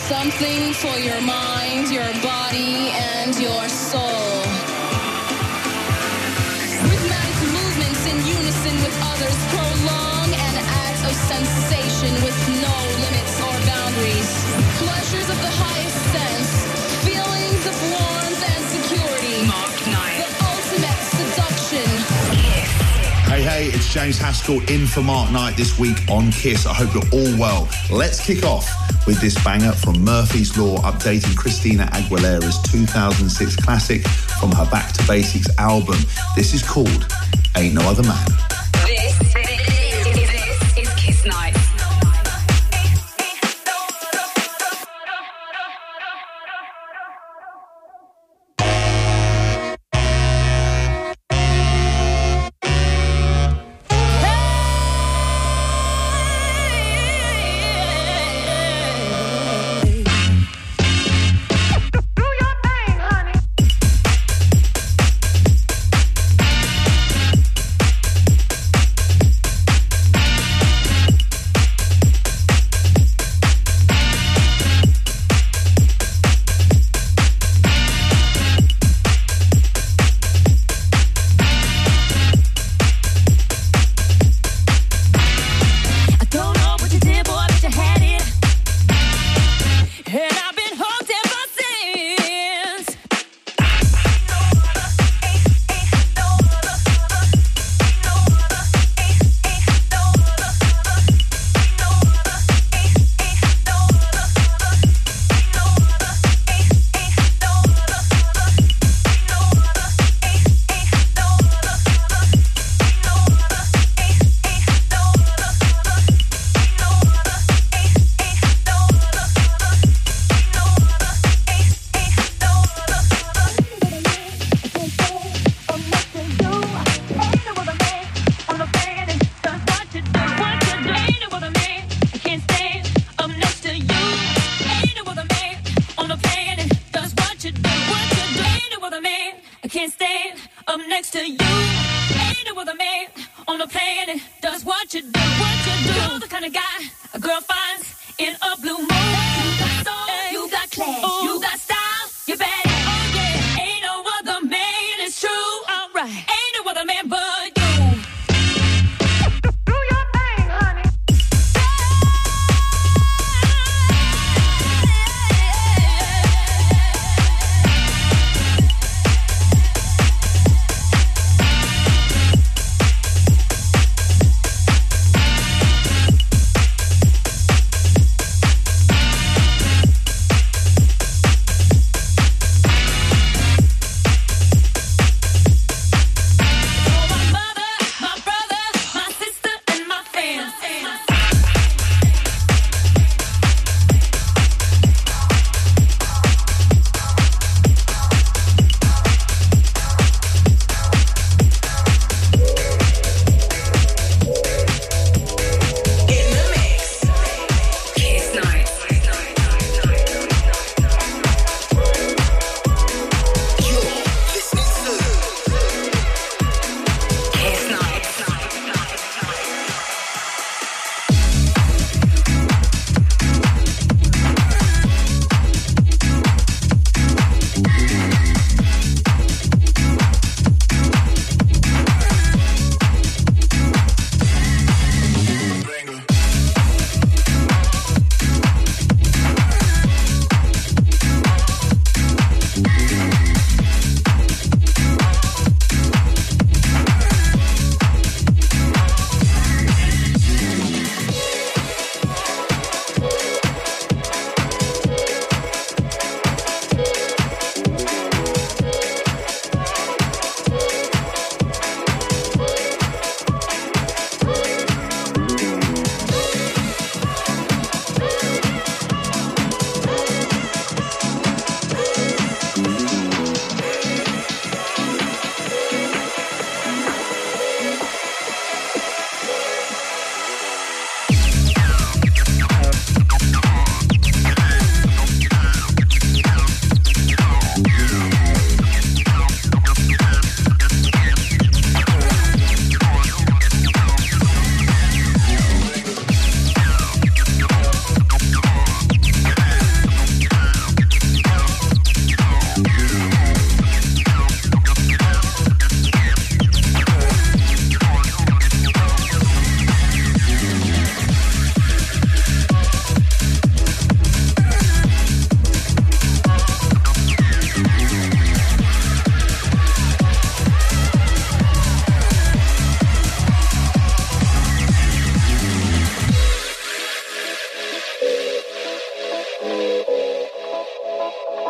Something for your mind, your body, and your soul. Rhythmic movements in unison with others prolong an act of sensation with no limits or boundaries. Pleasures of the highest sense, feelings of warmth and security. Mark Knight. The ultimate seduction. Hey, it's James Haskell in for Mark Knight this week on KISS. I hope you're all well. Let's kick off with this banger from Murphy's Law, updating Christina Aguilera's 2006 classic from her Back to Basics album. This is called Ain't No Other Man. This is KISS Night.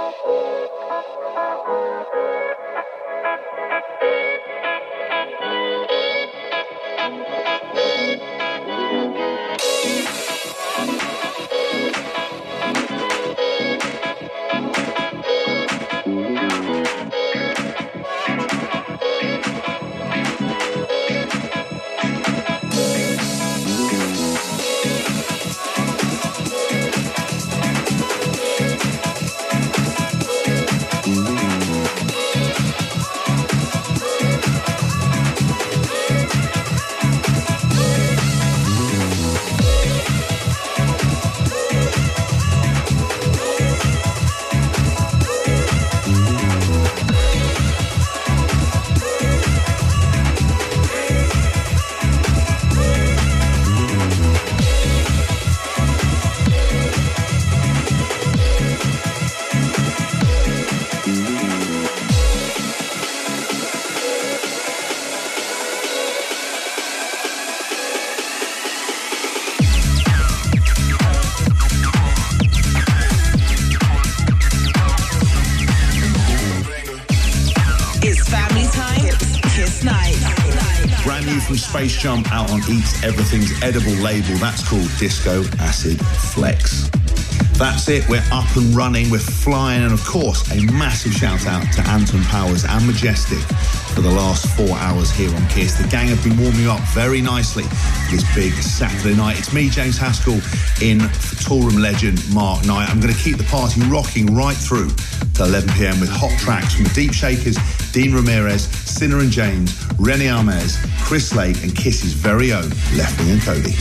Space Jump out on Eats Everything's edible label. That's called Disco Acid Flex. That's it. We're up and running. We're flying. And of course, a massive shout out to Anton Powers and Majestic for the last 4 hours here on Kiss. The gang have been warming up very nicely for this big Saturday night. It's me, James Haskell, in for Toolroom legend Mark Knight. I'm going to keep the party rocking right through to 11 p.m. with hot tracks from the Deep Shakers, Dean Ramirez, Sinner and James, Rennie Almez, Chris Lake, and Kiss's very own Left Wing and Cody.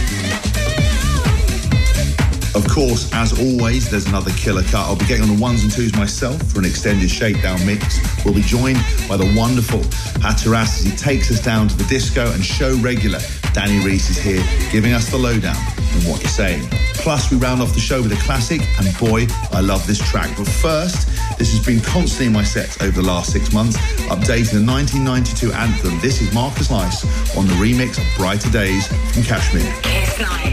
Of course, as always, there's another killer cut. I'll be getting on the ones and twos myself for an extended shakedown mix. We'll be joined by the wonderful Hatteras as he takes us down to the disco, and show regular Danny Reese is here giving us the lowdown on what you're saying. Plus, we round off the show with a classic, and boy, I love this track. But first, this has been constantly in my sets over the last 6 months, updating the 1992 anthem. This is Marcus Nice on the remix of Brighter Days from Kashmir. Kiss Night.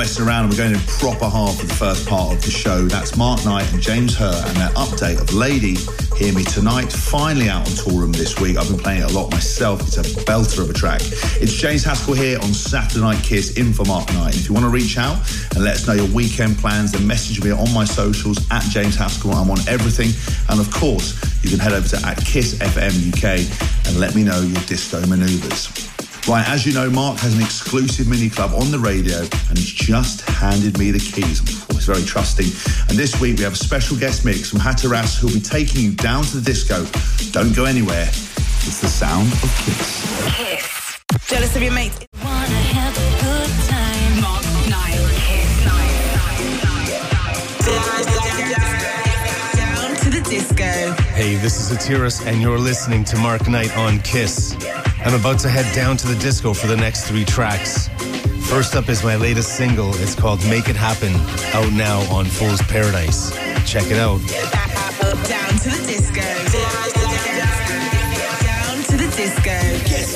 messing around. We're going in proper hard for the first part of the show. That's Mark Knight and James Hurr and their update of Lady, Hear Me Tonight, finally out on Toolroom this week. I've been playing it a lot myself. It's a belter of a track. It's James Haskell here on Saturday Night Kiss in for Mark Knight. And if you want to reach out and let us know your weekend plans, then message me on my socials at James Haskell. I'm on everything. And of course, you can head over to @Kiss FM UK and let me know your disco manoeuvres. Right, as you know, Mark has an exclusive mini club on the radio and he's just handed me the keys. He's very trusting. And this week we have a special guest mix from Hatteras who'll be taking you down to the disco. Don't go anywhere. It's the sound of Kiss. Kiss. Jealous of your mate. Wanna have a good time. Mark Knight. Kiss Night. Down to the disco. Hey, this is Hatteras and you're listening to Mark Knight on Kiss. I'm about to head down to the disco for the next 3 tracks. First up is my latest single. It's called Make It Happen, out now on Fool's Paradise. Check it out. Down to the disco. Down to the disco. Yes,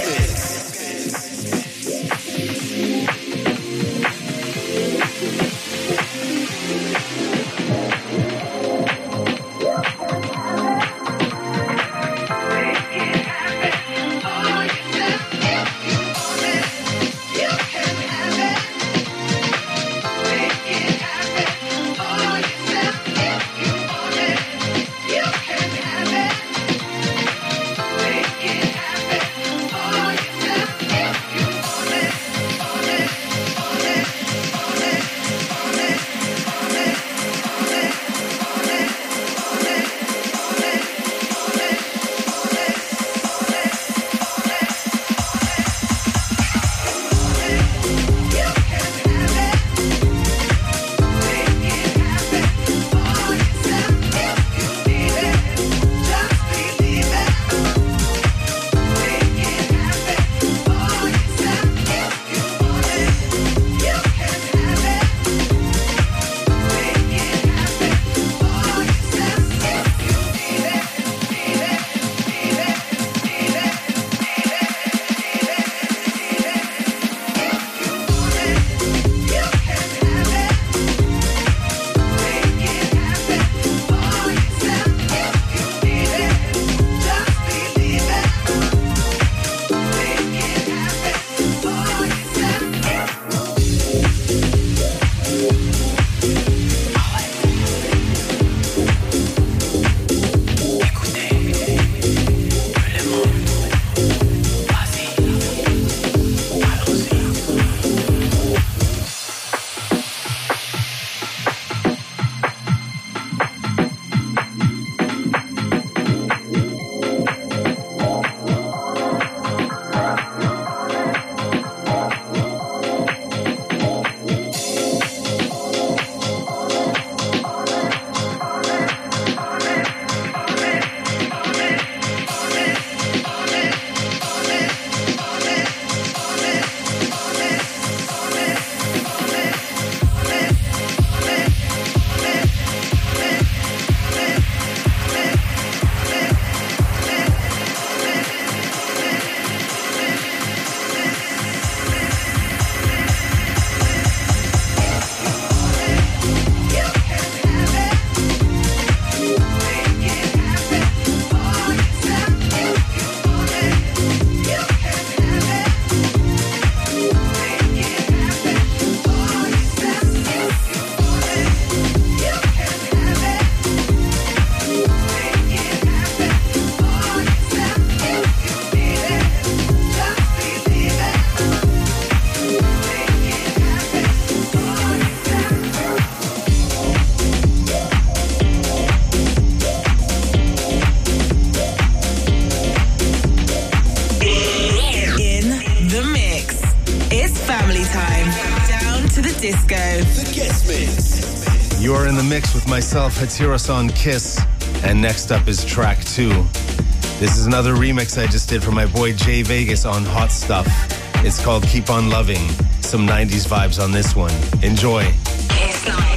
disco. The Guest Mix. You are in the mix with myself, Hatteras on Kiss. And next up is track 2. This is another remix I just did for my boy Jay Vegas on Hot Stuff. It's called Keep On Loving. Some 90s vibes on this one. Enjoy. Kiss Night.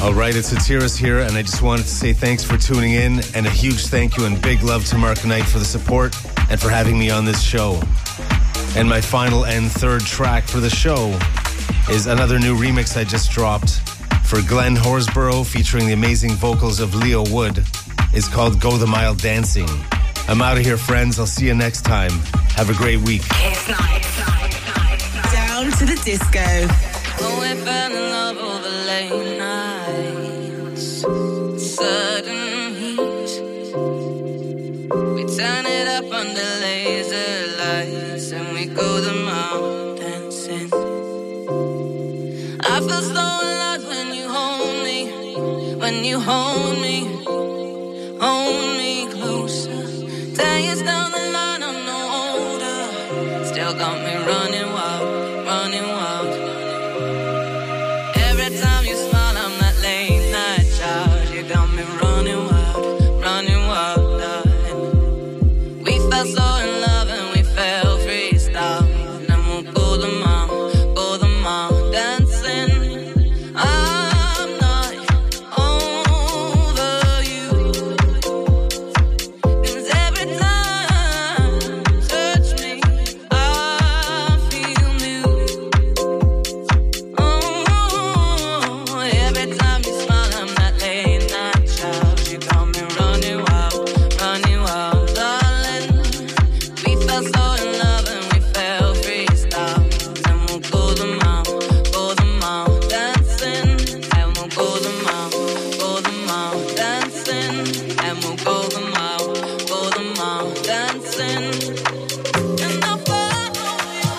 All right, it's Atiris here, and I just wanted to say thanks for tuning in, and a huge thank you and big love to Mark Knight for the support and for having me on this show. And my final and third track for the show is another new remix I just dropped for Glenn Horsborough, featuring the amazing vocals of Leo Wood. It's called Go the Mile Dancing. I'm out of here, friends. I'll see you next time. Have a great week. Kiss Night. Down to the disco. Oh, we fell in love over late nights, sudden heat. We turn it up under laser lights and we go the mile dancing. I feel so alive when you hold me, when you hold me closer. 10 years down the line, I'm no older, still got me running wild, running wild. Every time you smile, I'm that late night child. You got me running wild, darling. We fell so in love and we fell freestyle. And we'll go the mile, dancing. I'm not over you. 'Cause every time you touch me, I feel new. Oh, every time you smile, I'm that late night child. You got me running wild, darling. We fell so in love and we fell freestyle. And we'll go the mile, dancing. And we'll go the mile, dancing. And we'll go the mile, dancing. And I'll follow you.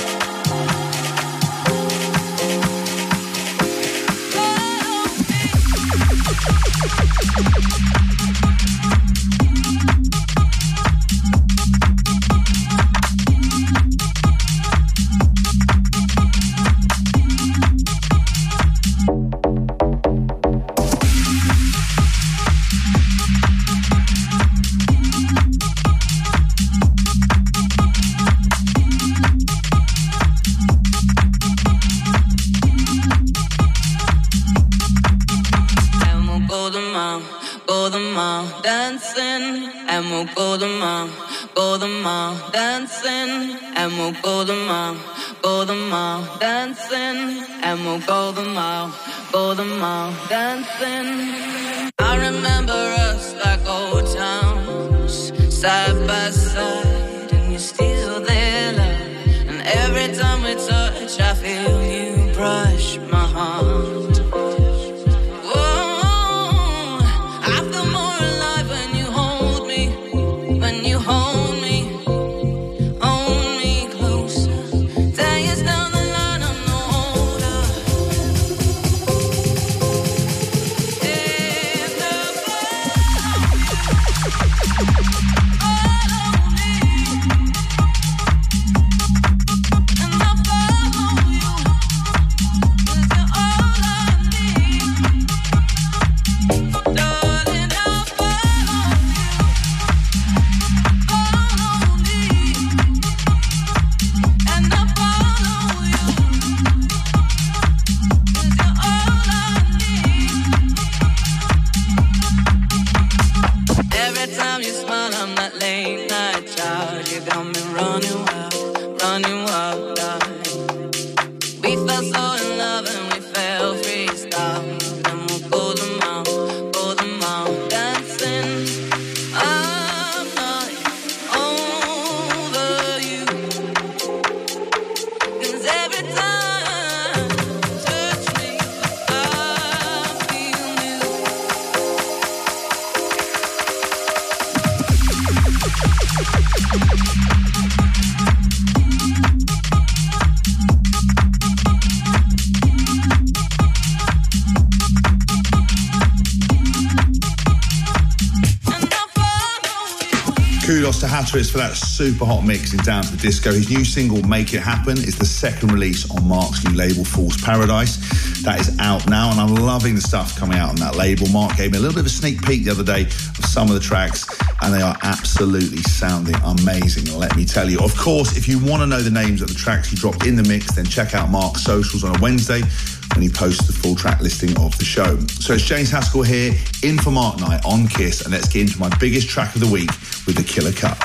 And we'll go the mile, dancing. And we'll go the mile, dancing. And we'll go the mile, dancing. And we'll go the mile, dancing. I remember us like old times, side by side, and you're still there, love. And every time we touch, I feel you brush my heart. Whoa, I feel more alive when you hold me, closer. 10 years down the line, I'm no older. And I'll follow me. And I'll follow you. 'Cause you're all I need. Darling, I'll follow you. Follow me. And I'll follow you. 'Cause you're all I need. Every time you smile, I'm that late night child. You got me running wild, darling. We fell so in love and we fell freestyle. And we'll go the mile, dancing. I'm not over you. 'Cause every time you touch me, I feel new. Kudos to Hatteris for that super hot mix in Down to the Disco. His new single, Make It Happen, is the second release on Mark's new label, False Paradise. That is out now, and I'm loving the stuff coming out on that label. Mark gave me a little bit of a sneak peek the other day of some of the tracks, and they are absolutely sounding amazing, let me tell you. Of course, if you want to know the names of the tracks he dropped in the mix, then check out Mark's socials on a Wednesday. when he posts the full track listing of the show. So it's James Haskell here, in for Mark Knight on Kiss, and let's get into my biggest track of the week with the Killer Cut.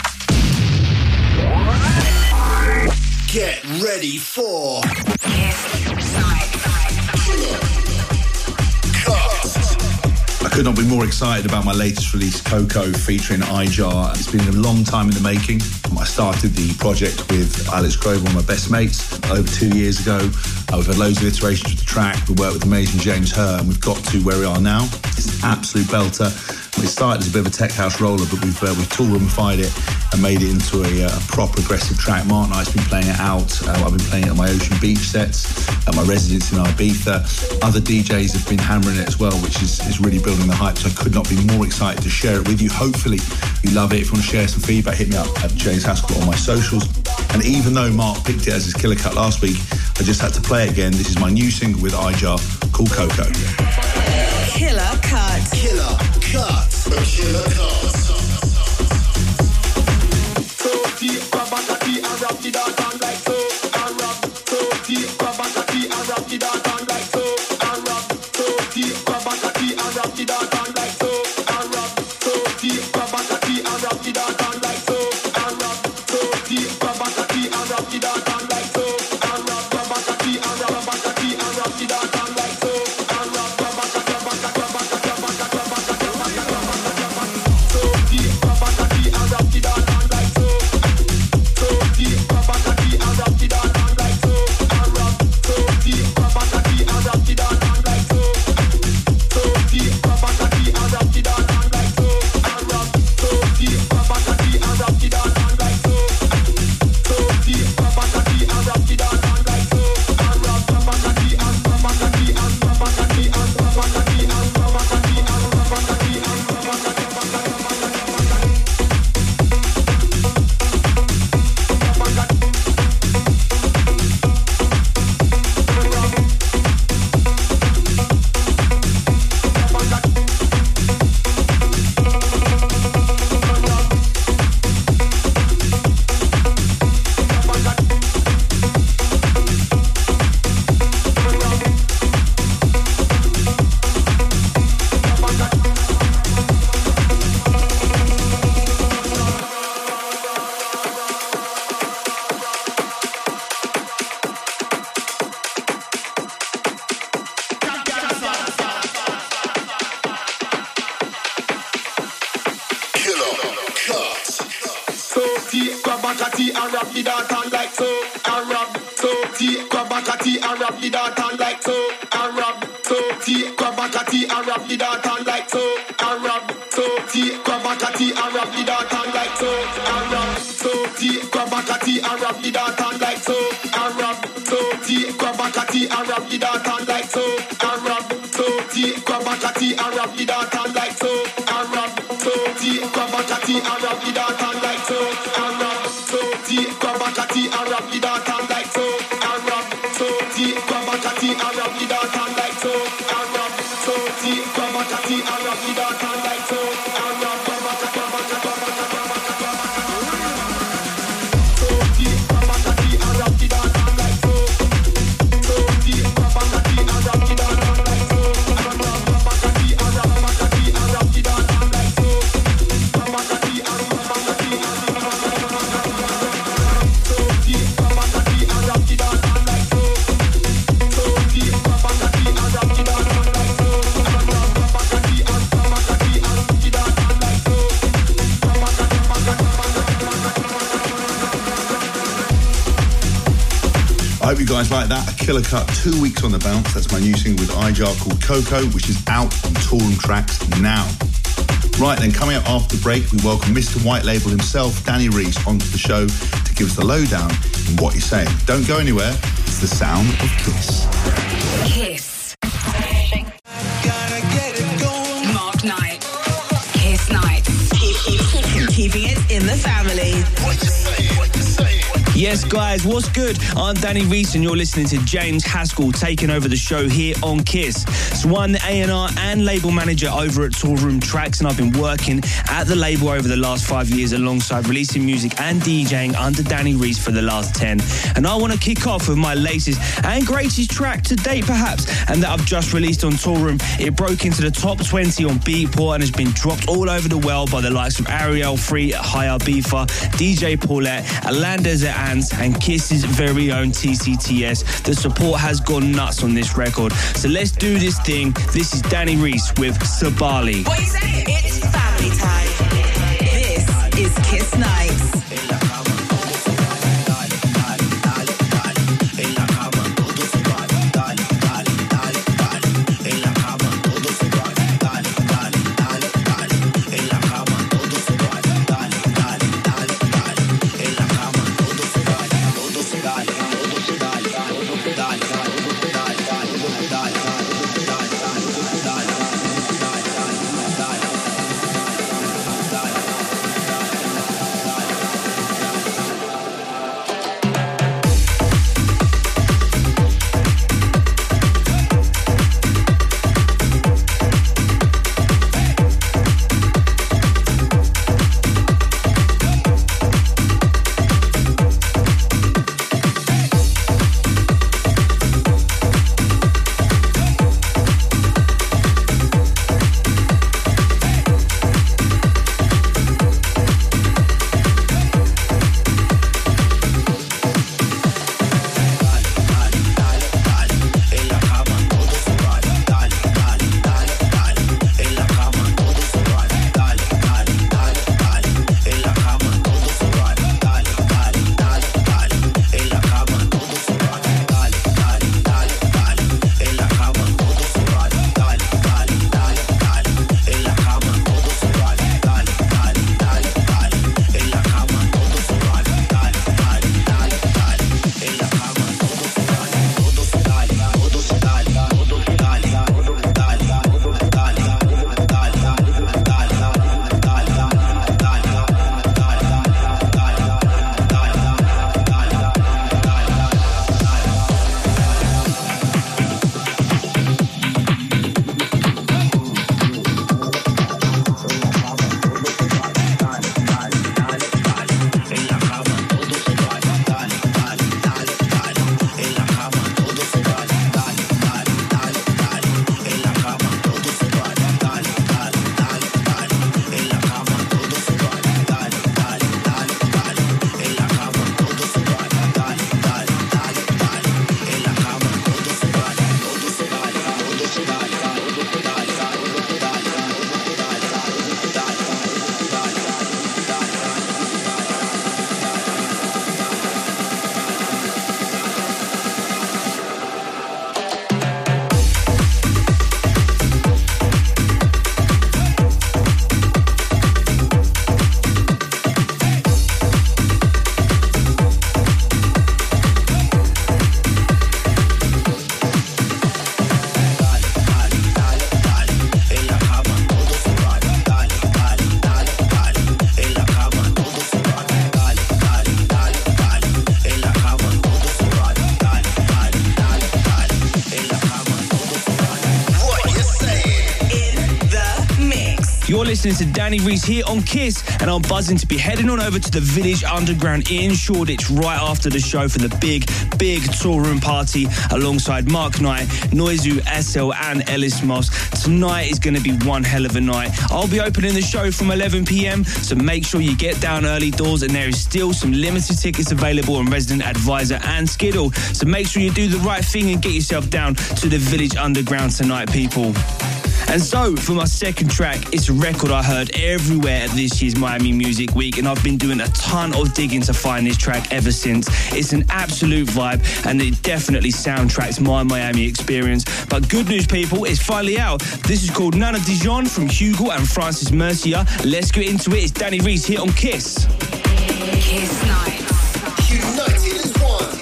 Get ready for Kiss Night. I could not be more excited about my latest release, Coco, featuring iJar. It's been a long time in the making. I started the project with Alex Grover, one of my best mates, over 2 years ago. We've had loads of iterations with the track. We worked with amazing James Hurr, and we've got to where we are now. It's an absolute belter. It started as a bit of a tech house roller, but we've tool roomified it and made it into a proper aggressive track. Mark Knight's been playing it out. I've been playing it at my Ocean Beach sets, at my residence in Ibiza. Other DJs have been hammering it as well, which is really building the hype. So I could not be more excited to share it with you. Hopefully you love it. If you want to share some feedback, hit me up at James Haskell on my socials. And even though Mark picked it as his Killer Cut last week, I just had to play it again. This is my new single with iJar called Coco. Killer Cut. Killer Cut. Killer Cut. So deep, Babakati, and rap the dance on like so. And rap so deep, Babakati, and rap the dance on like so. And rap so deep, Babakati, and rap the dance on like so. And rap so deep, Babakati, and rap the dance on like so. And rap so deep, Babakati, and rap the dance on like so. And rap Babakati, and rap Babakati, and rap the dance on like so. And rap Babakati, so deep, Babakati, and rap the dance on like so. So deep, Babakati, and rap the dance on like so. And rap so deep, Babakati, and rap the dance on like so. So deep, Babakati, and rap the dance on like so. And rap so deep, Babakati, and rap the dance on like so. So deep, Babakati, and rap the dance on like so. And rap Babakati, and Babakati, and Babakati, and Babakati, and Babakati, and Babakati, and Babakati. So deep, Babakati, and rap the dance on like so. And rap so deep, Babakati, and rap the dance on like so. And rap so deep, Babakati, and rap the dance on like so. And rap so deep, Babakati, and rap the dance on like so. And rap so deep, Babakati, and rap the dance on like so. And rap so deep, Babakati, and rap the dance on like so. And rap so deep, Babakati, and rap the dance on like so. And rap so deep, Babakati, and rap the dance on like so. And rap so deep, Babakati, and rap the dance on like so. And rap so deep, Babakati, and rap the dance on like so. And rap so deep, Babakati, and rap the dance on like so. And rap Babakati, so deep, Babakati, and rap the dance on like so. So deep, Babakati, and rap the dance on like so. And rap Babakati, and rap Babakati, and rap the dance on like so. Babakati, and Babakati, so deep, Babakati, and rap the dance on like so. So deep, Babakati, and rap the dance on like so. And rap Babakati, and Babakati, and rap the dance on like so. I hope you guys like that. A Killer Cut, 2 weeks on the bounce. That's my new single with iJar called Coco, which is out on Toolroom Tracks now. Right then, coming up after the break, we welcome Mr. White Label himself, Danny Reese, onto the show to give us the lowdown on what he's saying. Don't go anywhere. It's the sound of Kiss. Kiss. Mark Knight. Kiss Night. Keeping it in the family. what you say. Yes, guys, what's good? I'm Danny Reese and you're listening to James Haskell taking over the show here on Kiss. So I'm the A&R and label manager over at Toolroom Tracks, and I've been working at the label over the last 5 years alongside releasing music and DJing under Danny Reese for the last 10. And I want to kick off with my latest and greatest track to date, perhaps, and that I've just released on Toolroom. It broke into the top 20 on Beatport and has been dropped all over the world by the likes of Ariel Free, Higher Bifa, DJ Paulette, Alandez at Ants, and Kiss's very own TCTS. The support has gone nuts on this record. So let's do this thing. This is Danny Reese with Sabali. What you say? It's family time. This is Kiss Nights. Listening to Danny Reese here on Kiss, and I'm buzzing to be heading on over to the Village Underground in Shoreditch right after the show for the big Toolroom party alongside Mark Knight, Noizu, SL and Ellis Moss. Tonight is going to be one hell of a night. I'll be opening the show from 11 p.m, so make sure you get down early doors, and there is still some limited tickets available on Resident Advisor and Skiddle, so make sure you do the right thing and get yourself down to the Village Underground tonight, people. And so, for my second track, it's a record I heard everywhere at this year's Miami Music Week, and I've been doing a ton of digging to find this track ever since. It's an absolute vibe, and it definitely soundtracks my Miami experience. But good news, people, it's finally out. This is called Nana Dijon from Hugo and Francis Mercier. Let's get into it. It's Danny Reese here on Kiss. Kiss Nights. United as one.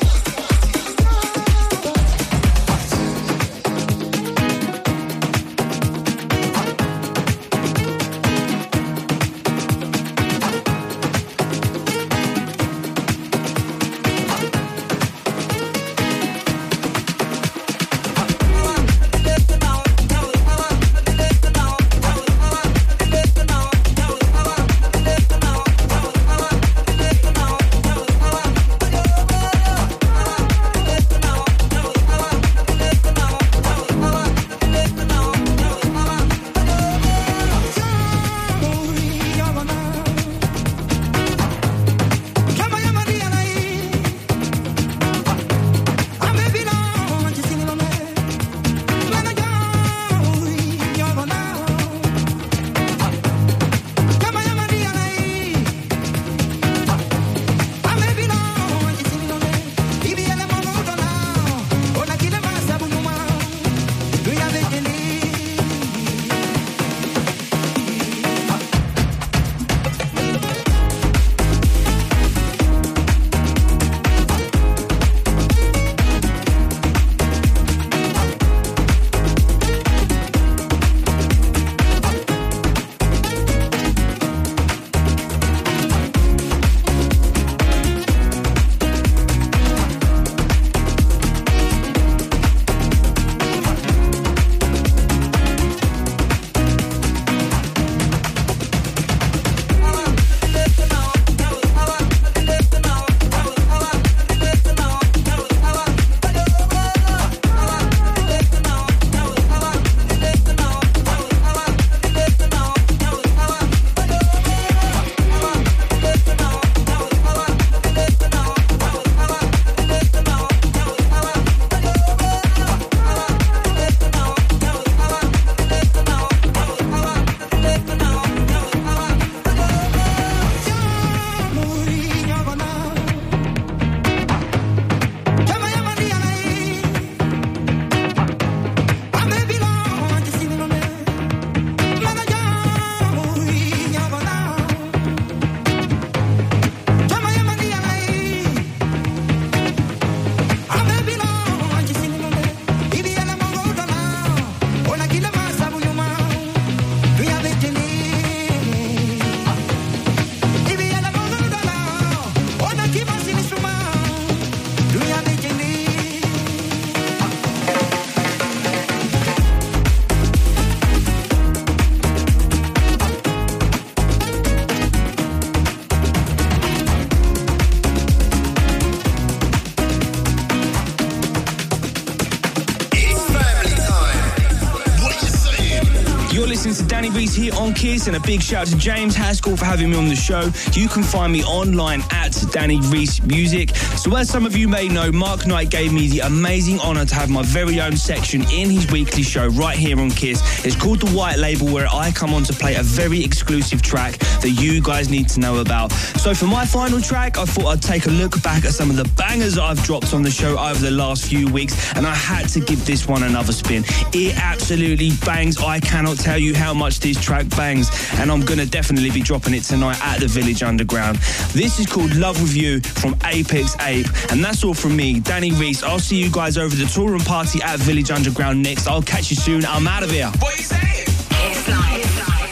listening to Danny Reese here on Kiss, and a big shout out to James Haskell for having me on the show. You can find me online at Danny Reese Music. So as some of you may know, Mark Knight gave me the amazing honour to have my very own section in his weekly show right here on Kiss. It's called The White Label, where I come on to play a very exclusive track that you guys need to know about. So for my final track, I thought I'd take a look back at some of the bangers that I've dropped on the show over the last few weeks, and I had to give this one another spin. It absolutely bangs. I cannot tell you how much this track bangs, and I'm going to definitely be dropping it tonight at the Village Underground. This is called Love With You from Apex Ape, and that's all from me, Danny Reese. I'll see you guys over the tour and party at Village Underground next. I'll catch you soon. I'm out of here. What you saying? Kiss Night.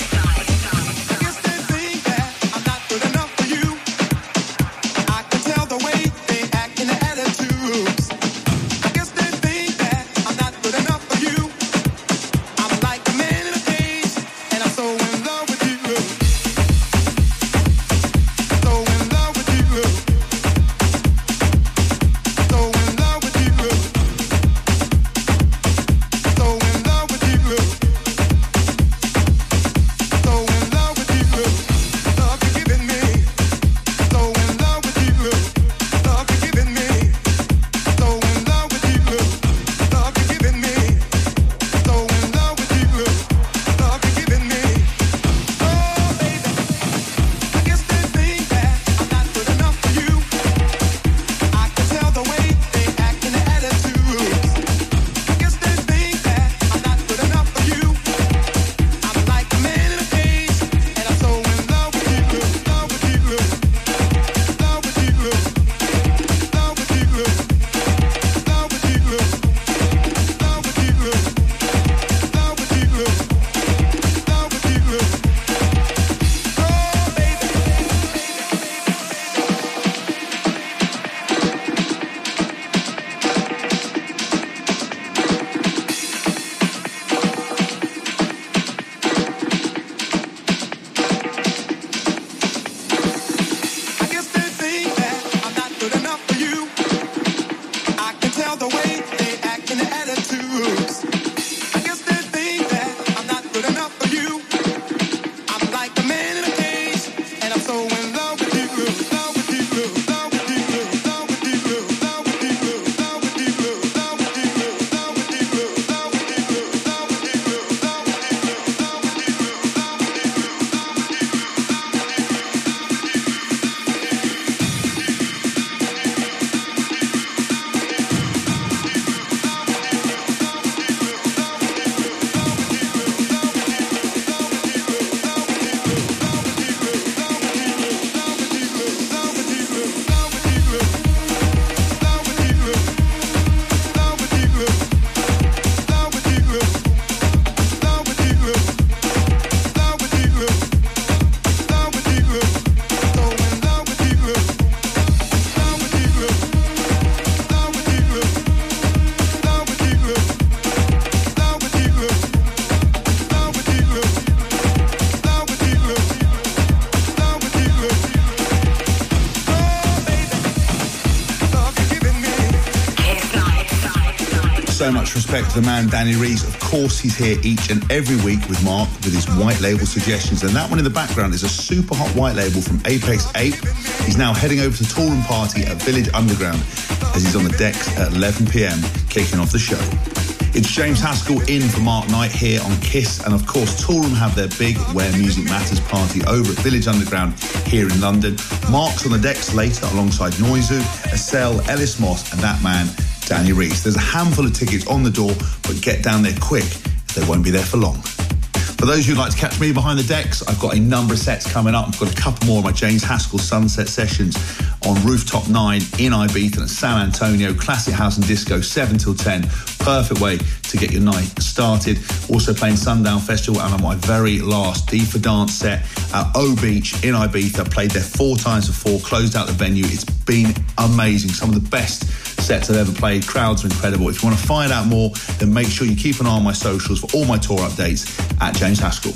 So much respect to the man Danny Reese. Of course, he's here each and every week with Mark with his white label suggestions, and that one in the background is a super hot white label from Apex Ape. He's now heading over to Toolroom Party at Village Underground as he's on the decks at 11 p.m, kicking off the show. It's James Haskell in for Mark Knight here on Kiss, and of course Toolroom have their big Where Music Matters party over at Village Underground here in London. Mark's on the decks later alongside Noizu, Estelle, Ellis Moss and that man Danny Reese. There's a handful of tickets on the door, but get down there quick, as they won't be there for long. For those who'd like to catch me behind the decks, I've got a number of sets coming up. I've got a couple more of my James Haskell Sunset sessions on Rooftop 9 in Ibiza and San Antonio, Classic House and Disco, 7 till 10. Perfect way to get your night started. Also playing Sundown Festival and on my very last D for Dance set at O Beach in Ibiza. Played there 4 times before, closed out the venue. It's been amazing. Some of the best sets I've ever played. Crowds are incredible. If you want to find out more, then make sure you keep an eye on my socials for all my tour updates at James Haskell.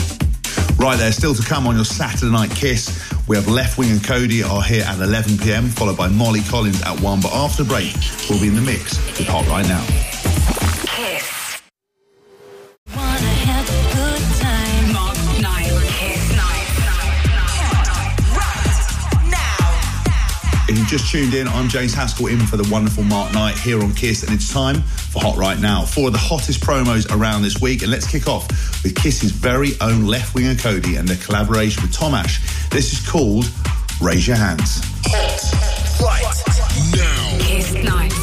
Right there, still to come on your Saturday Night Kiss. We have Left Wing and Cody are here at 11 p.m, followed by Molly Collins at 1. But after the break, we'll be in the mix with Hot Right Now. Kiss. Wanna have a good time. just tuned in, I'm James Haskell in for the wonderful Mark Knight here on Kiss, and it's time for Hot Right Now. 4 of the hottest promos around this week, and let's kick off with Kiss's very own Left Winger Cody and their collaboration with Tom Ash. This is called Raise Your Hands. Hot Right Now. Kiss Night.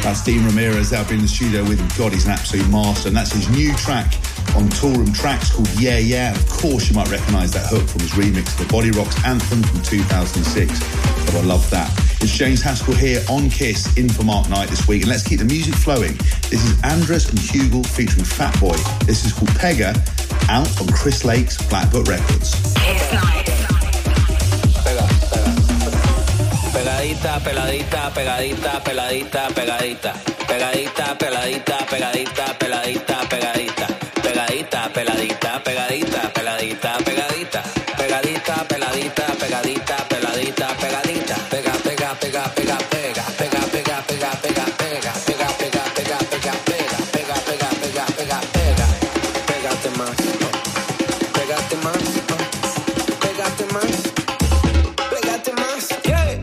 That's Dean Ramirez out in the studio with him. God, he's an absolute master. And that's his new track on Toolroom Tracks called Yeah Yeah. Of course, you might recognise that hook from his remix of the Body Rocks anthem from 2006. But I love that. It's James Haskell here on KISS in for Mark Knight this week. And let's keep the music flowing. This is Andres and Hugel featuring Fatboy. This is called Pega, out on Chris Lake's Black Book Records. KISS Night. Pegadita, peladita, pegadita, peladita, pegadita. Pegadita, peladita, pegadita, peladita, pegadita. Pegadita, peladita, pegadita, peladita, pegadita. Pegadita, peladita, pegadita, peladita, pegadita. Pega, pega, pega, pega, pega. Pega, pega, pega, pega, pega. Pega, pega, pega, pega, pega. Pega, pega, pega, pega, pega. Pégate más. Pégate más. Pégate más. Pégate más. Yeah.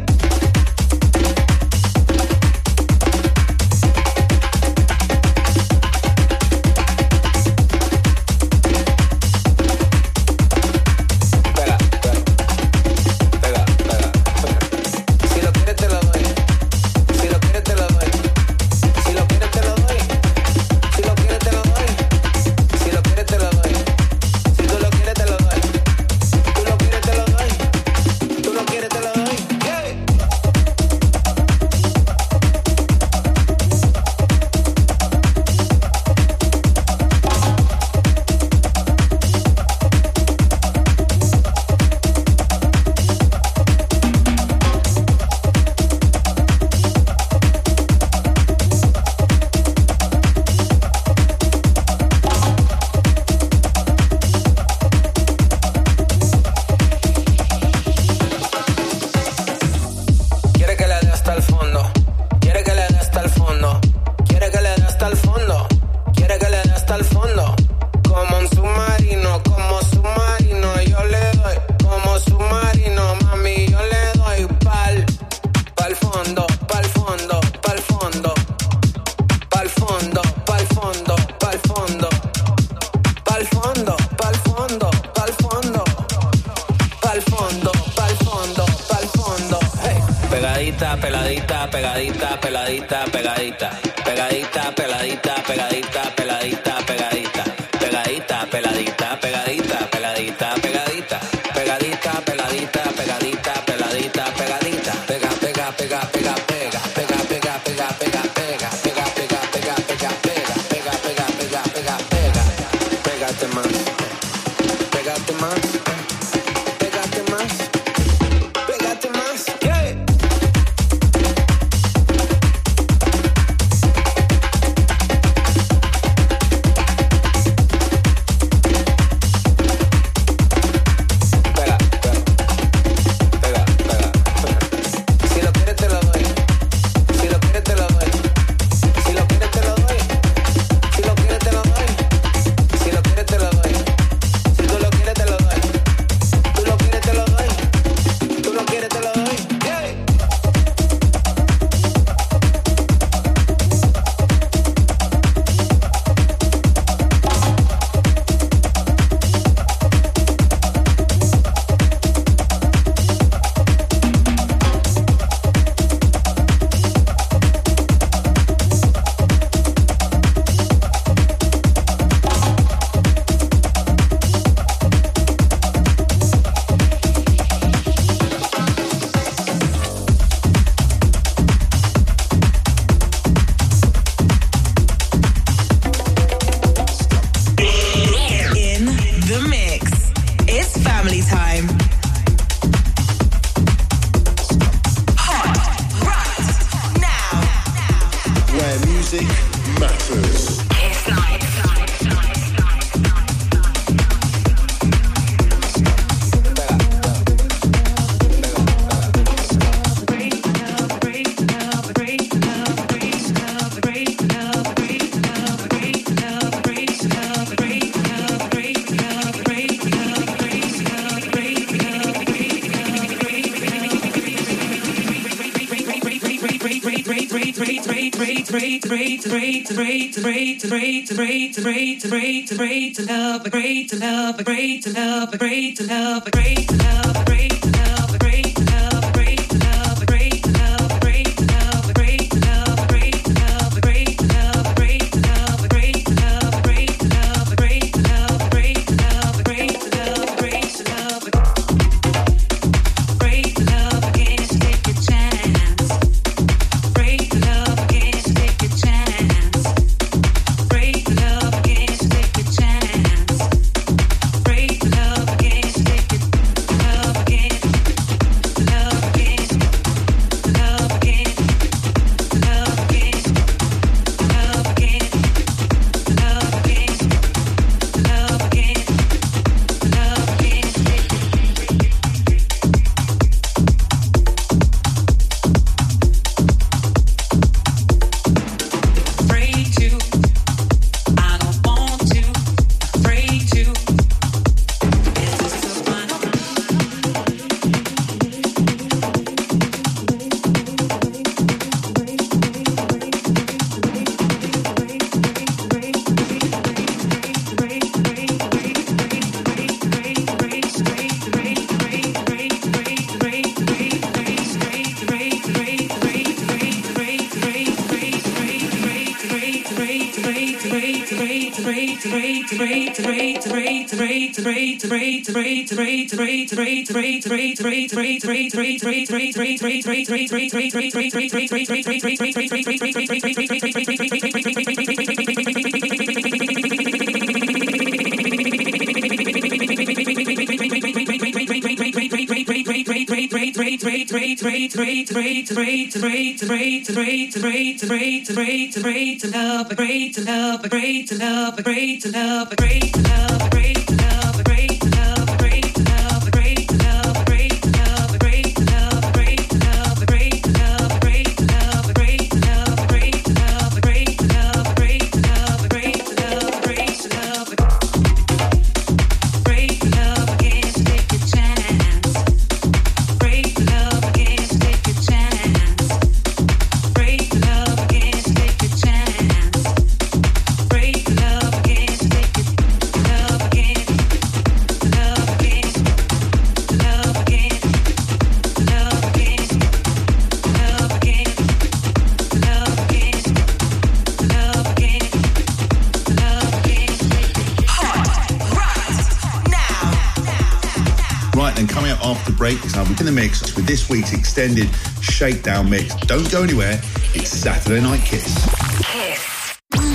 In the mix with this week's extended shakedown mix. Don't go anywhere. It's Saturday Night Kiss. Kiss.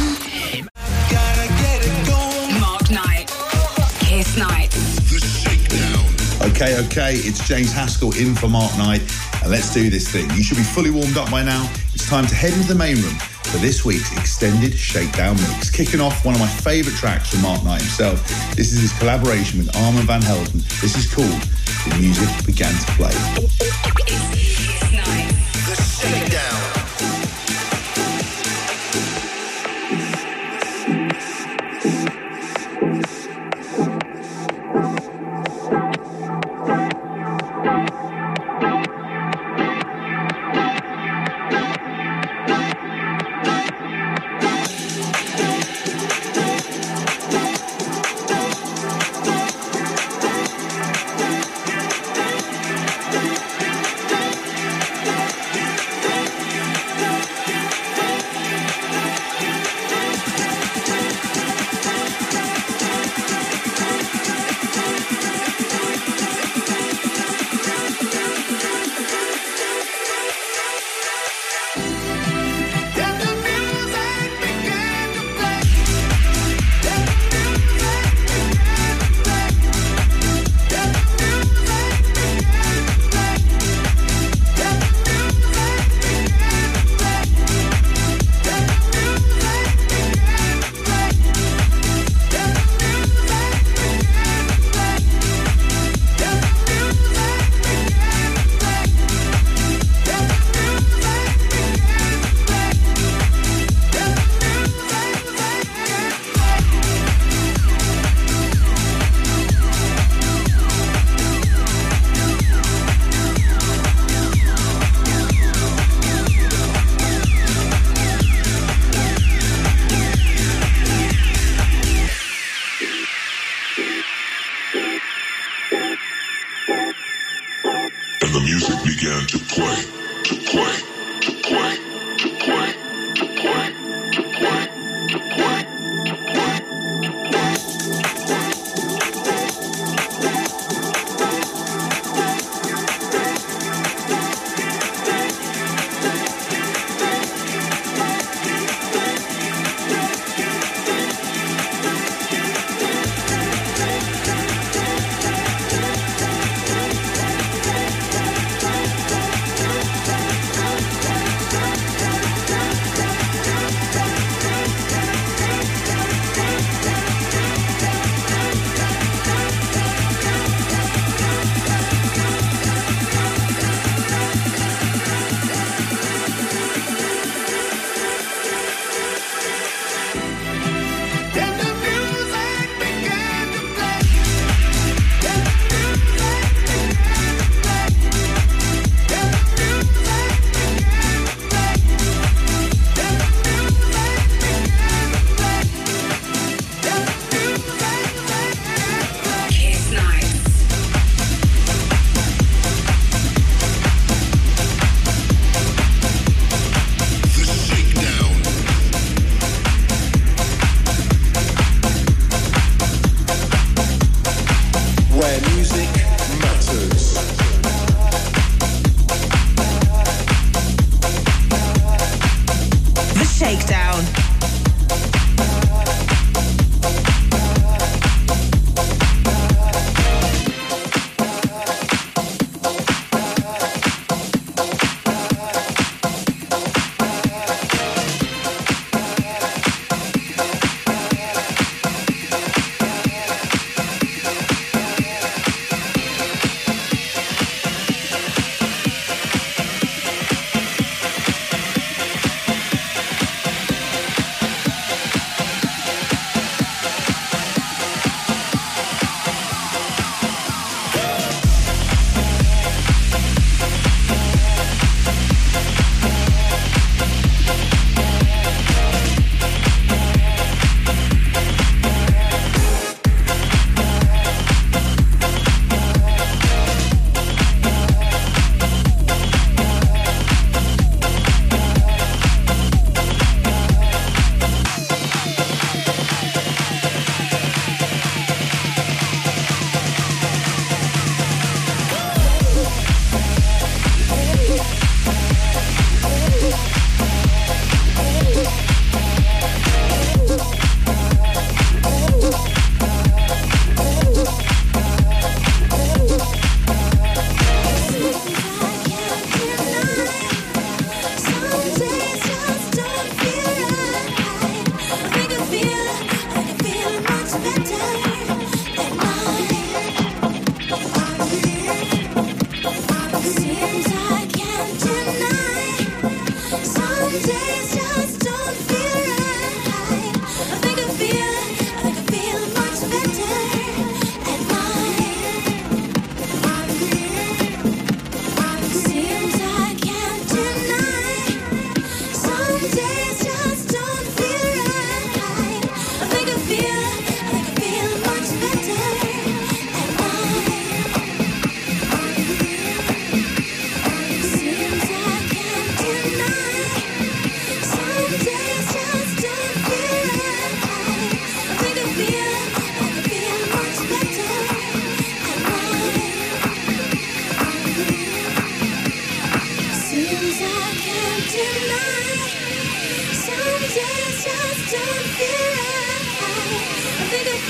Mark Knight. Kiss Night. The Shakedown. Okay. It's James Haskell in for Mark Knight. And let's do this thing. You should be fully warmed up by now. It's time to head into the main room for this week's extended shakedown mix. Kicking off one of my favourite tracks from Mark Knight himself. This is his collaboration with Armand van Helden. This is called The Music Began to Play. The Shakedown.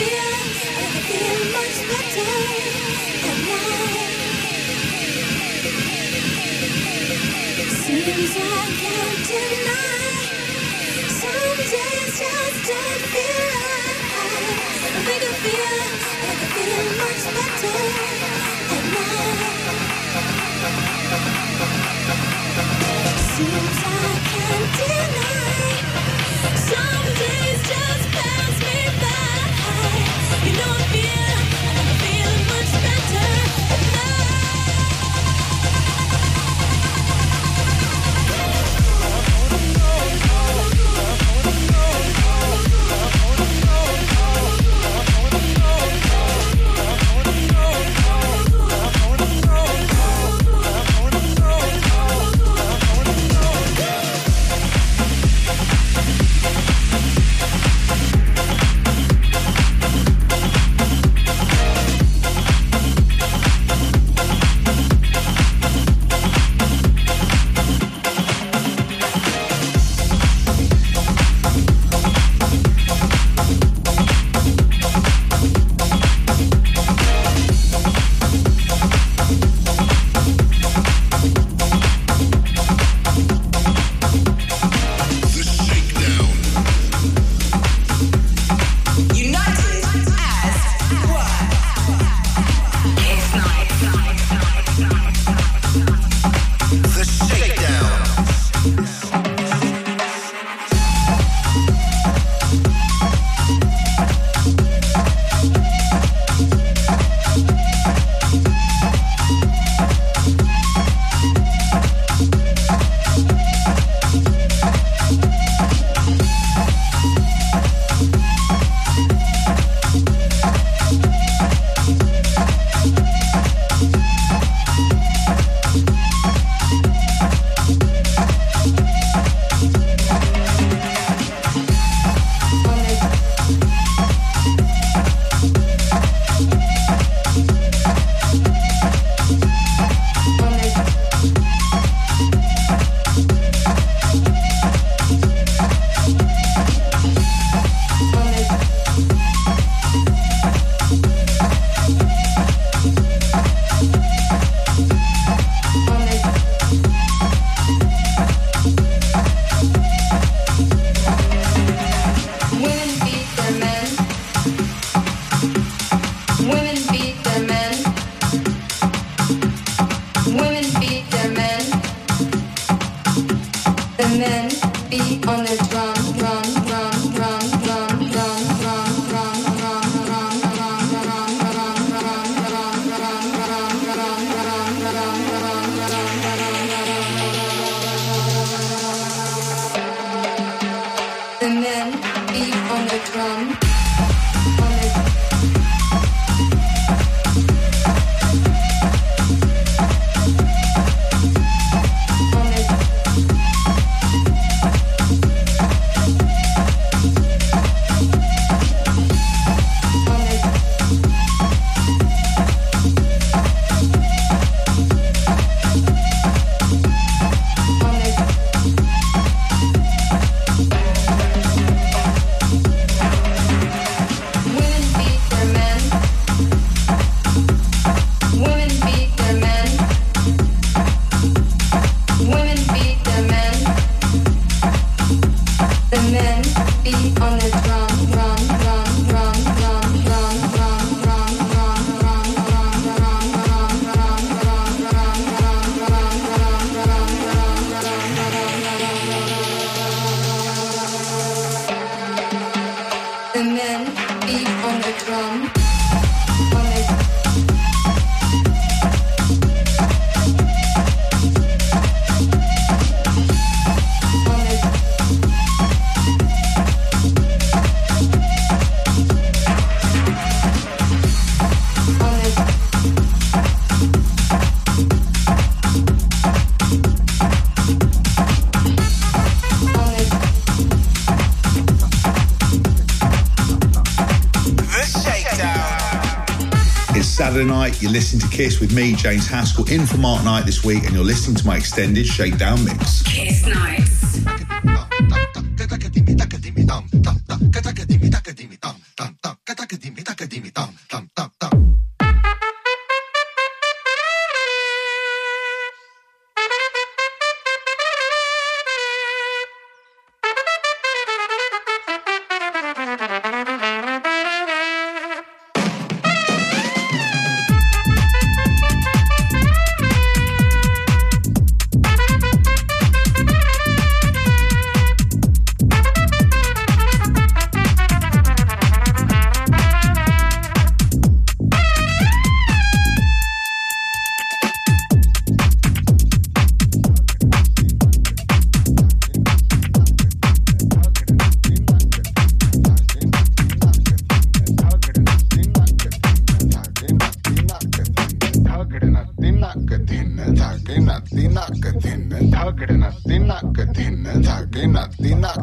Saturday night, you're listening to Kiss with me, James Haskell, in for Mark Knight this week, and you're listening to my extended Shakedown mix. Kiss Nights.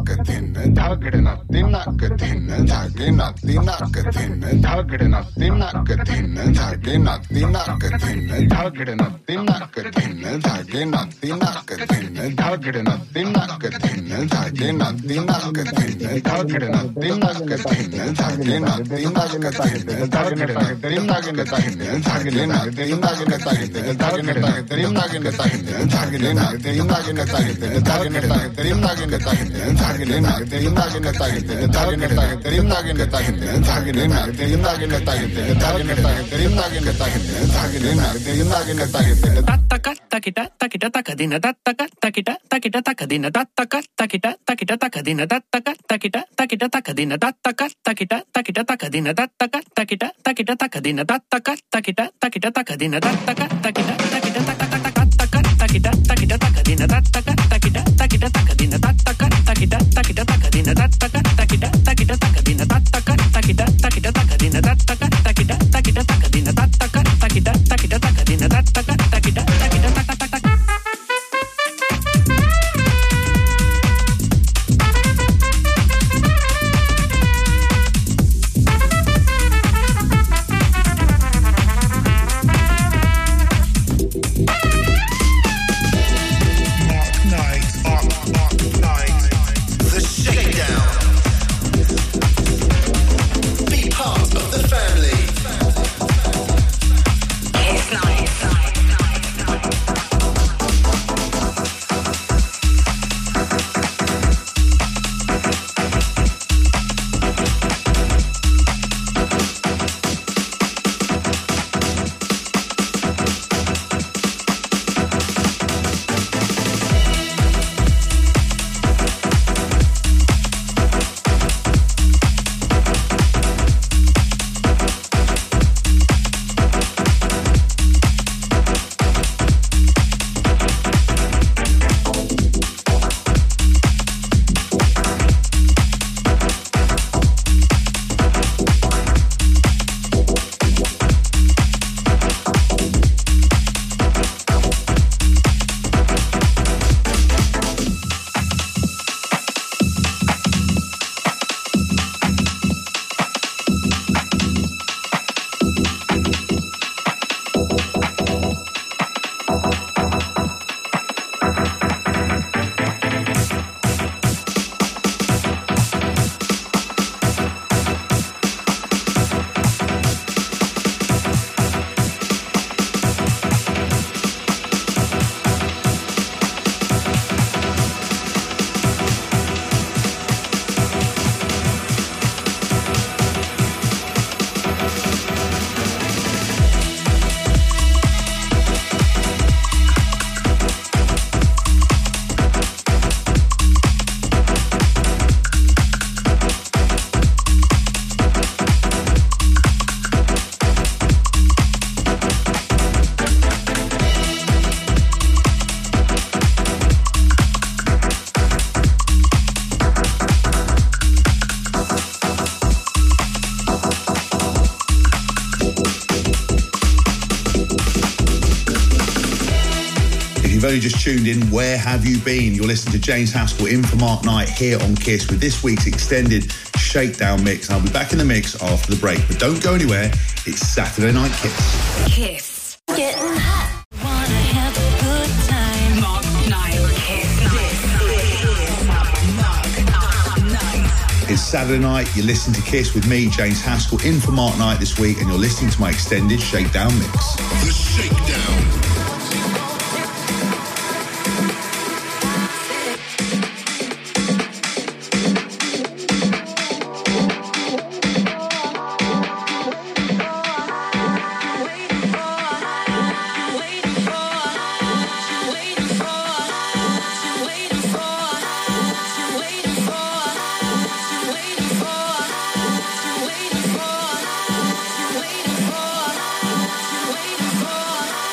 you've only just tuned in, where have you been? You're listening to James Haskell in for Mark Knight here on KISS with this week's extended Shakedown mix. I'll be back in the mix after the break, but don't go anywhere. It's Saturday Night KISS. KISS. Getting hot. Wanna have a good time. Mark Knight. KISS. It's Saturday night. You're listening to KISS with me, James Haskell, in for Mark Knight this week, and you're listening to my extended Shakedown mix. The Shakedown. Waiting for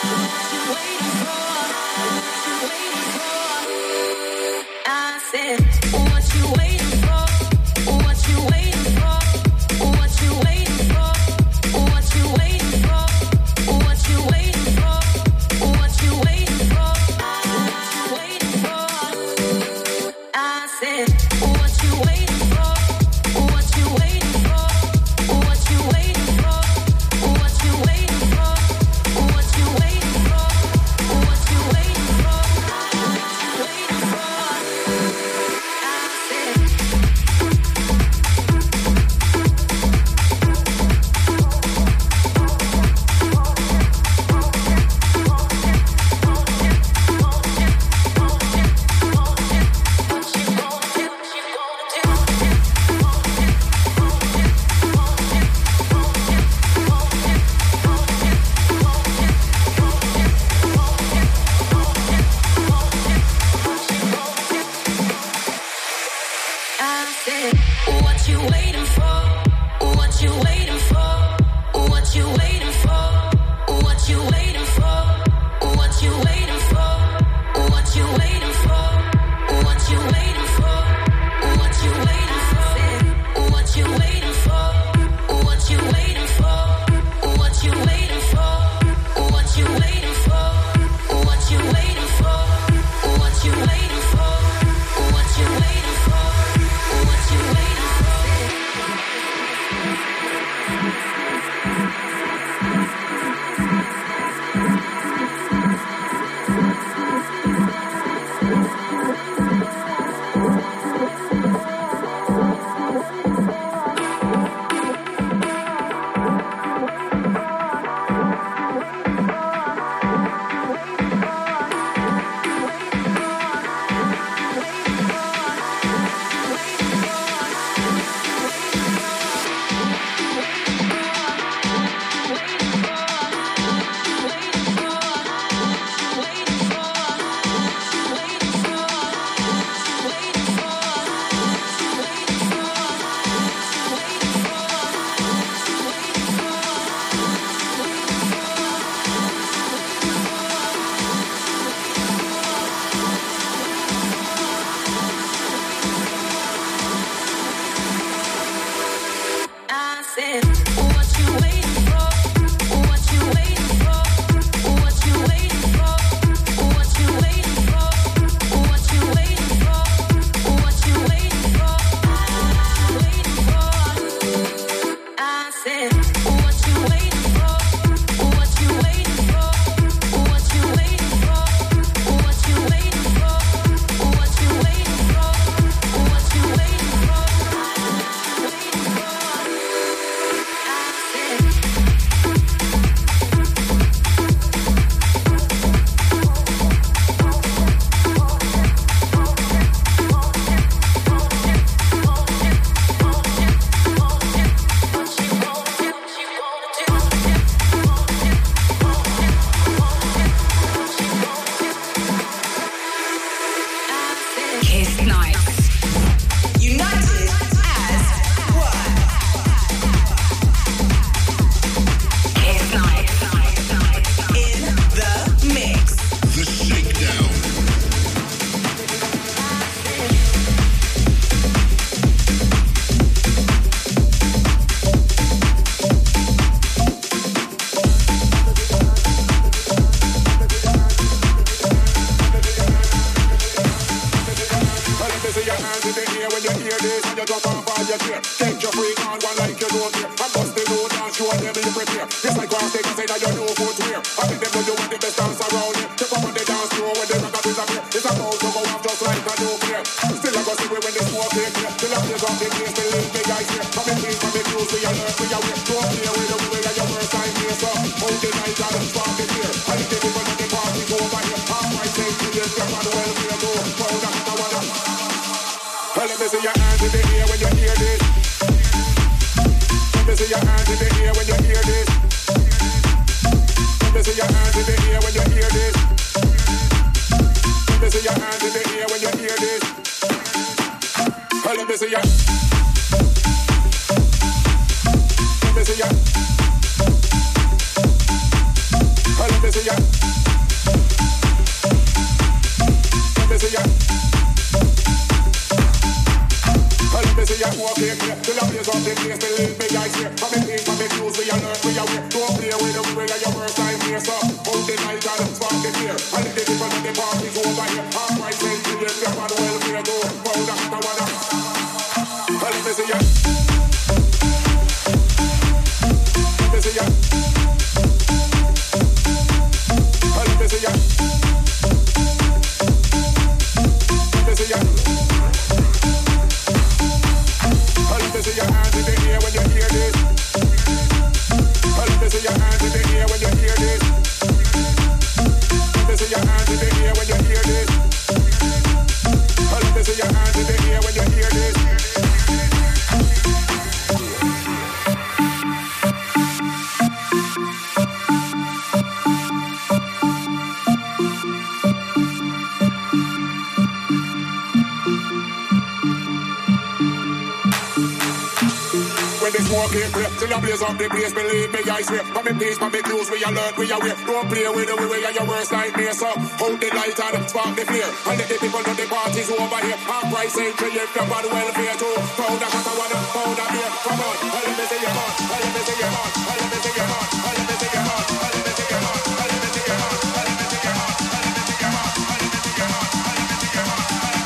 smoke it clear. Till I blaze up the place, believe me, I swear. For me peace, for me clues, we alert, we aware. Don't play with the way you're your worst nightmare. So hold the light and spark the flare. And let the people know the party's over here. Half price entry if you're bad welfare too. Pound of marijuana, pound of beer. Come on, let me see your heart, let me see your heart, let me see your heart, let me see your heart, let me see your heart, let me see your heart, let me see your heart, let me see your heart, let me see your heart, let me see your heart,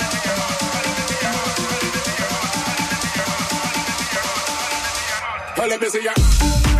let me see your heart.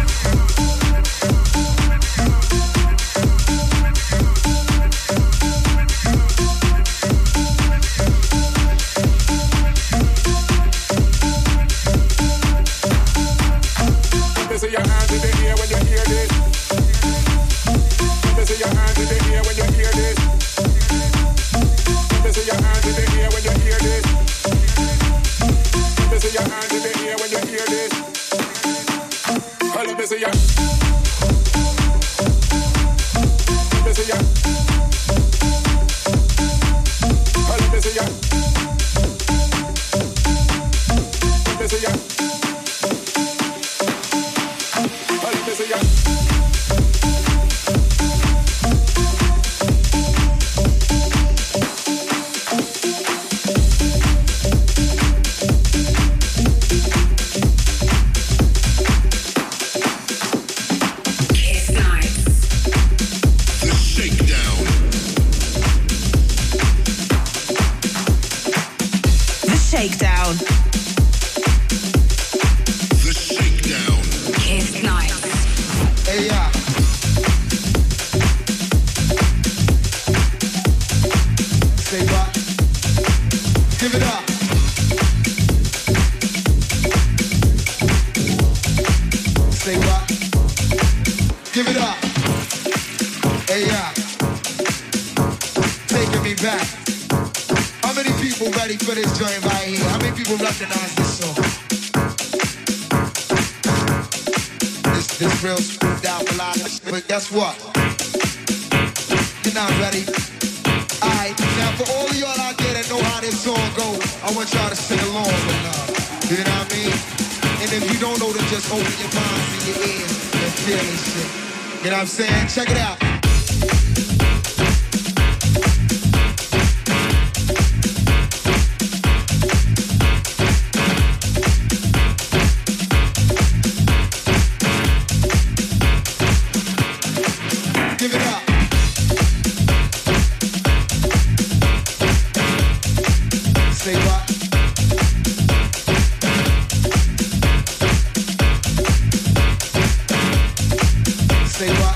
Check it out. Give it up. Say what? Say what?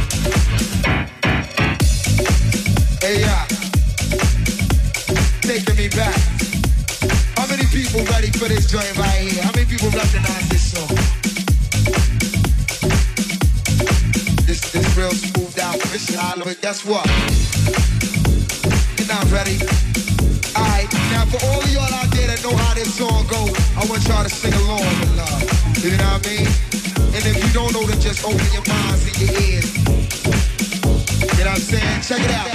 Hey, yeah. Taking me back. How many people ready for this joint right here? How many people recognize this song? This real smooth out Christian Island, but guess what? You're not ready. Alright, now for all of y'all out there that know how this song go, I want y'all to sing along with love. You know what I mean? And if you don't know, then just open your minds and your ears. You know what I'm saying? Check it out.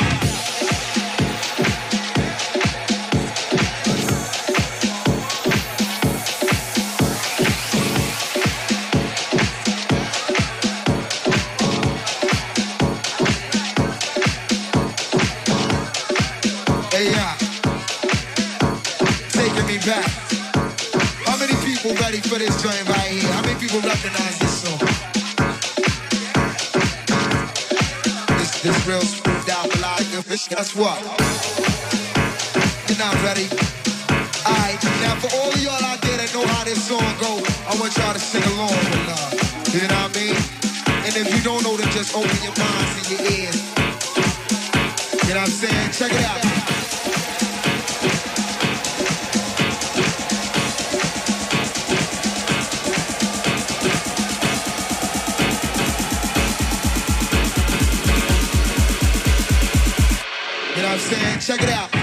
Hey, yeah. Taking me back. How many people ready for this joint right here? How many people recognize this song? This real smooth out like a fish. Guess what? You're not ready. Alright, now for all of y'all out there that know how this song go, I want y'all to sing along with love. You know what I mean? And if you don't know, then just open your minds and your ears. You know what I'm saying? Check it out. You know what I'm saying? Check it out.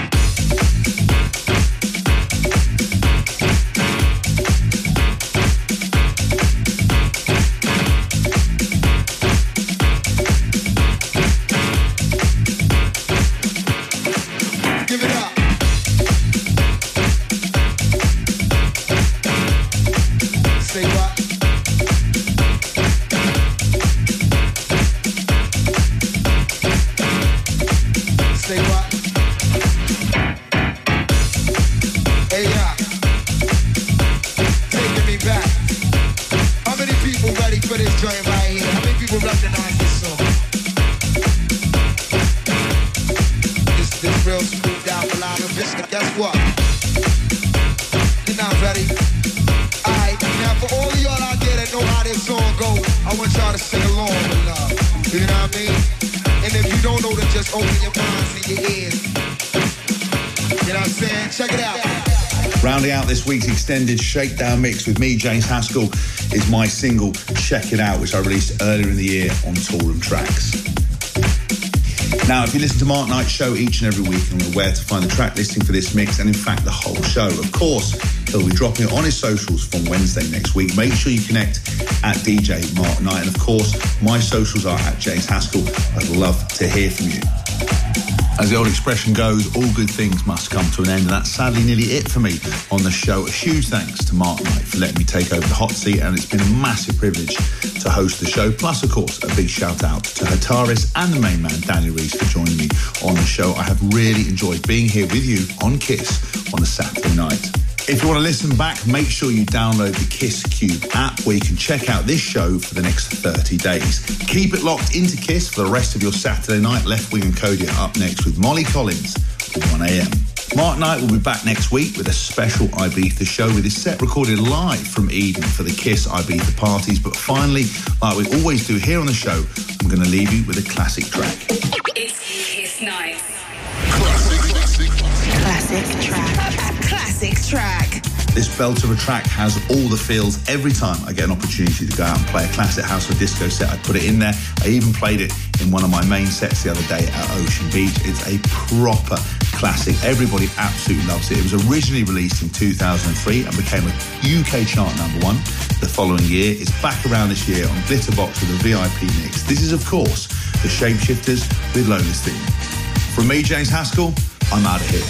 Give it up. Say what? just open your minds and your ears. You know what I'm saying? Check it out. Rounding out this week's extended Shakedown mix with me, James Haskell, is my single Check It Out, which I released earlier in the year on Toolroom Tracks. Now, if you listen to Mark Knight's show each and every week and are aware to find the track listing for this mix and, in fact, the whole show, of course, he'll be dropping it on his socials from Wednesday next week. Make sure you connect at DJ Mark Knight. And, of course, my socials are at James Haskell. I'd love to hear from you. As the old expression goes, all good things must come to an end, and that's sadly nearly it for me on the show. A huge thanks to Mark Knight for letting me take over the hot seat, and it's been a massive privilege to host the show. Plus, of course, a big shout out to Hataris and the main man, Danny Reese, for joining me on the show. I have really enjoyed being here with you on KISS on a Saturday night. If you want to listen back, make sure you download the KISS Cube app where you can check out this show for the next 30 days. Keep it locked into KISS for the rest of your Saturday night. Left Wing and Cody are up next with Molly Collins at 1 a.m. Mark Knight will be back next week with a special Ibiza show with his set recorded live from Eden for the KISS Ibiza parties. But finally, like we always do here on the show, I'm going to leave you with a classic track. It's KISS Night. Classic track. This belt of a track has all the feels. Every time I get an opportunity to go out and play a classic house or disco set, I put it in there. I even played it in one of my main sets the other day at Ocean Beach. It's a proper classic. Everybody absolutely loves it. It was originally released in 2003 and became a UK chart #1 the following year. It's back around this year on Glitterbox with a VIP mix. This is, of course, the Shapeshifters with Lola's Theme. From me, James Haskell, I'm out of here.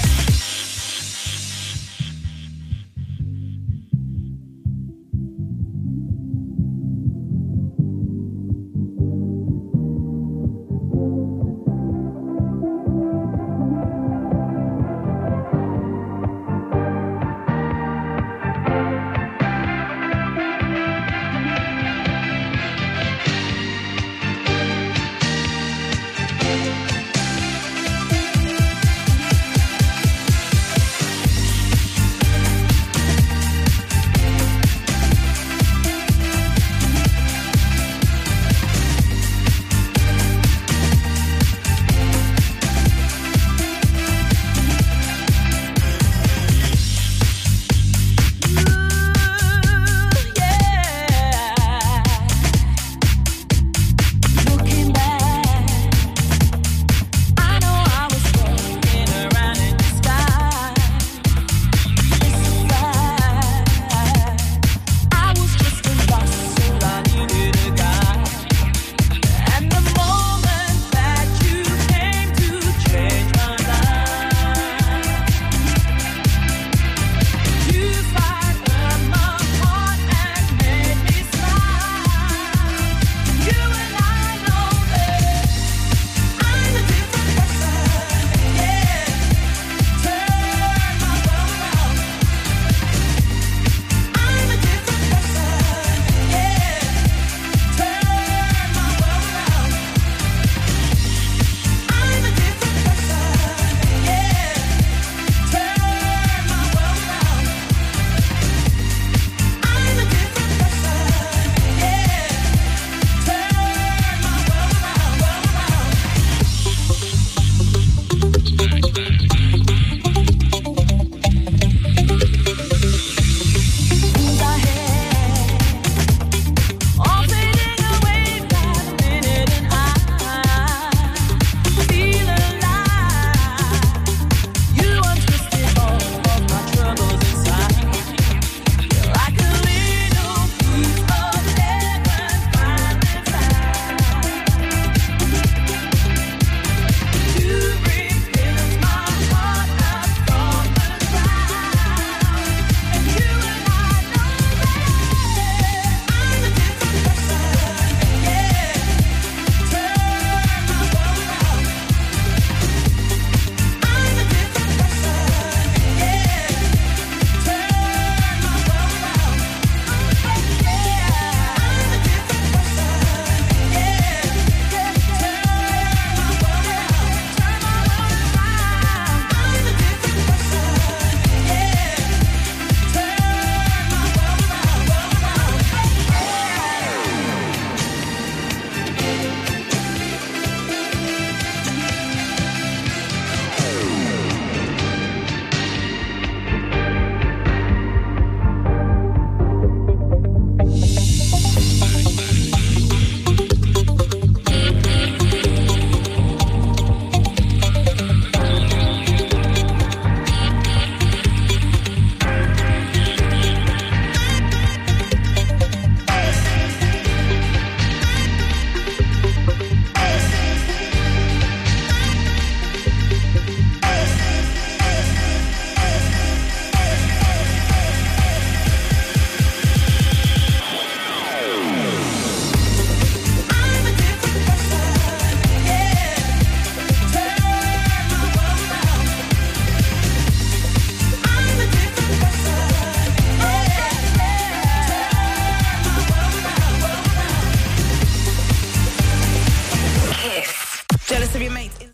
night.